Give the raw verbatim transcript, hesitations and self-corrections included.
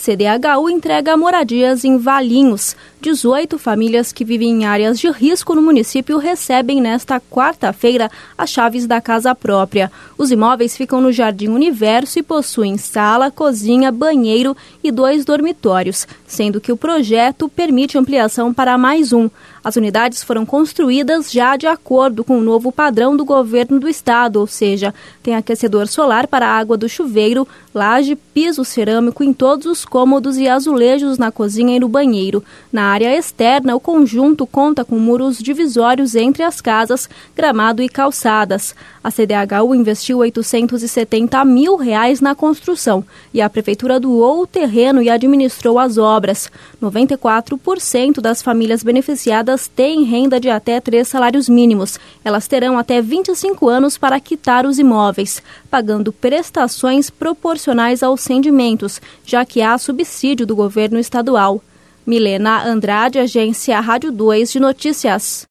C D H U entrega moradias em Valinhos. dezoito famílias que vivem em áreas de risco no município recebem nesta quarta-feira as chaves da casa própria. Os imóveis ficam no Jardim Universo e possuem sala, cozinha, banheiro e dois dormitórios, sendo que o projeto permite ampliação para mais um. As unidades foram construídas já de acordo com o novo padrão do governo do estado, ou seja, tem aquecedor solar para a água do chuveiro, laje, piso cerâmico em todos os cômodos e azulejos na cozinha e no banheiro. Na área externa, o conjunto conta com muros divisórios entre as casas, gramado e calçadas. A C D H U investiu oitocentos e setenta mil reais na construção e a prefeitura doou o terreno e administrou as obras. noventa e quatro por cento das famílias beneficiadas têm renda de até três salários mínimos. Elas terão até vinte e cinco anos para quitar os imóveis, pagando prestações proporcionais aos rendimentos, já que há subsídio do governo estadual. Milena Andrade, Agência Rádio dois de Notícias.